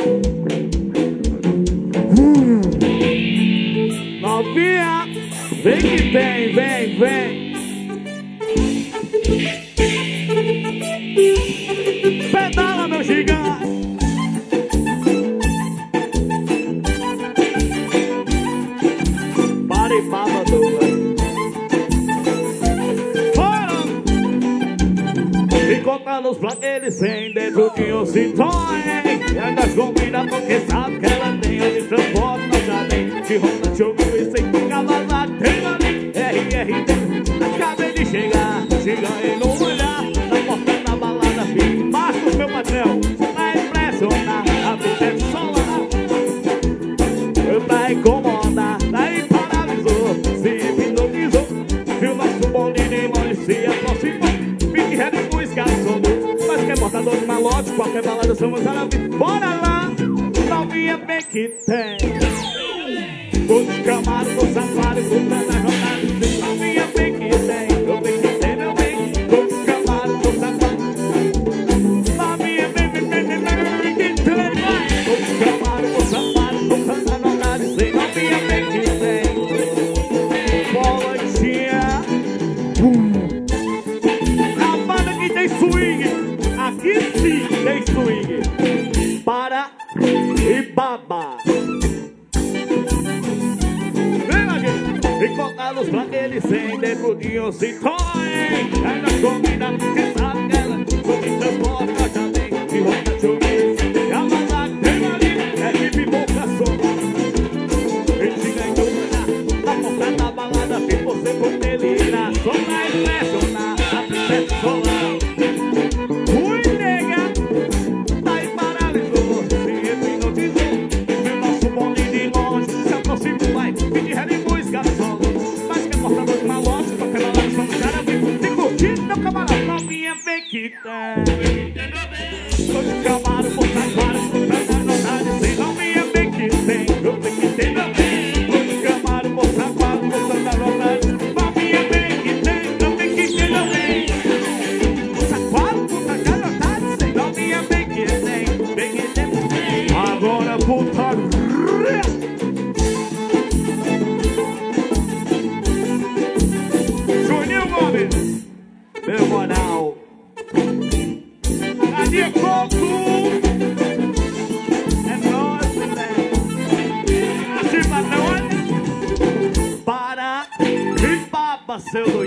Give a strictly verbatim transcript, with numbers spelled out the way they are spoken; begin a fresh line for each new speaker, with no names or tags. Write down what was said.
Hum. Novinha, vem que vem, vem, vem. Pedala, meu gigante. Pare, papa, Encontra-nos pra eles sem dentro de um Citroën. E ainda convida porque sabe que ela tem de transporte. Nós já nem de Honda, Choco e sem cavalar. Tem ali, R R D. Acabei de chegar, chega e não olhar. Na porta da balada, fica embaixo, meu patrão. Pra impressionar, a vida é solar. Pra incomodar, daí paralisou, se hipnotizou. Viu nosso bonde de longe se aproximou. Fique reto com os garçons. Mas que é portador de malote, qualquer balada somos árabe. Bora lá, novinha bem que tem. Todo camaro, do safari, tudo na jornada. Novinha bem que tem, eu bem que tem, meu bem. Todo camaro, do safari. Novinha bem, bem, bem, bem, bem que tem. Todo camaro, do safari, tudo na jornada. Novinha bem que tem. Boletinha. A banda que tem swing. Aqui sim tem swing. Para e baba. Encontrá-los pra eles sem dentro de um Citroën. Ainda comida que sabe dela, sobre transporte, nós já nem de roupa de chover. E a balada tem ali, é de pipocação. E te ganhou na porta da balada, fiz você por delira. Só pra impressionar, a princesa solar. Fui nega, daí paralisou, se hipnotizou. Viu nosso bonde de longe, se aproximou, vai, fique reto e busca solo. Mas que é portador de malote, qualquer balada somos cara vivo. Se curtir, não camarão, novinha bem que tem. Tô de camaro, por trás, vários, por trás da vontade. Sem novinha bem que tem, eu bem que tem, meu bem. Tô de camaro, por trás, vários, por trás da vontade. Novinha bem que tem, eu bem que tem, meu bem. Saquaro, por trás da vontade. Sem novinha bem que tem, bem que tem, meu bem. Agora, putaria. Meu moral, cadê coco? É nóis, velho. Assim pra nós. Para e baba, seu